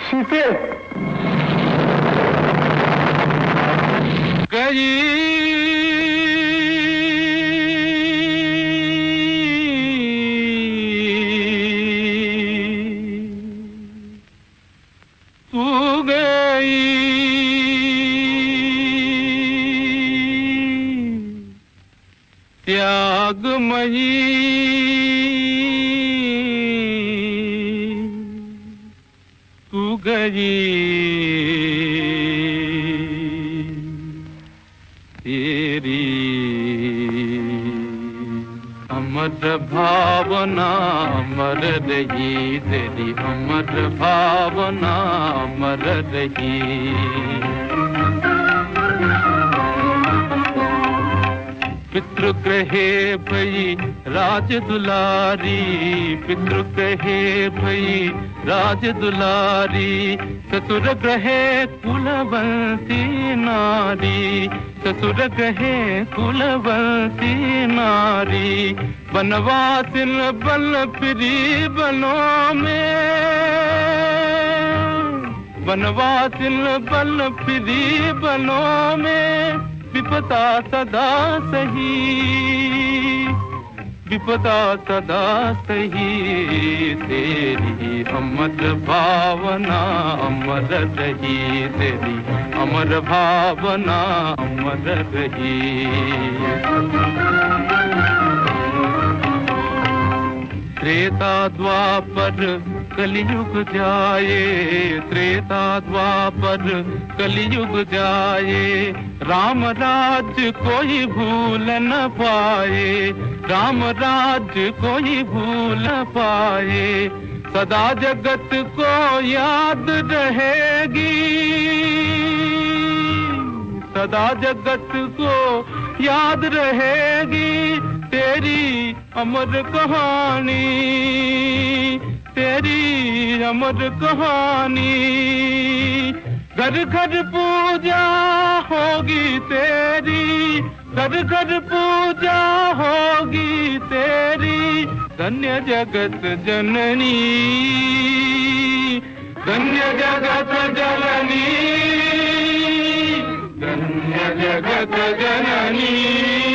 सीते गई तू गई त्यागमयी तू गई तेरी अमर भावना अमर रही तेरी अमर भावना अमर रही पितृग्रहे भई राज दुलारी पितृग्रहे भई राज दुलारी ससुर ग्रहे कुलवंती नारी ससुर ग्रहे कुलवंती नारी बनवासिन बन फिरी बनों में बनवासिन बन फिरी बनों में विपदा सदा सही विपदा सदा सही तेरी अमर भावना अमर रही तेरी अमर भावना अमर रही त्रेता द्वापर कलियुग जाए त्रेता द्वापर कलियुग जाए राम राज्य कोई भूल न पाए राम राज्य कोई भूल न पाए सदा जगत को याद रहेगी सदा जगत को याद रहेगी तेरी अमर कहानी तेरी अमर कहानी घर घर पूजा होगी तेरी घर घर पूजा होगी तेरी धन्य जगत जननी धन्य जगत जननी धन्य जगत जननी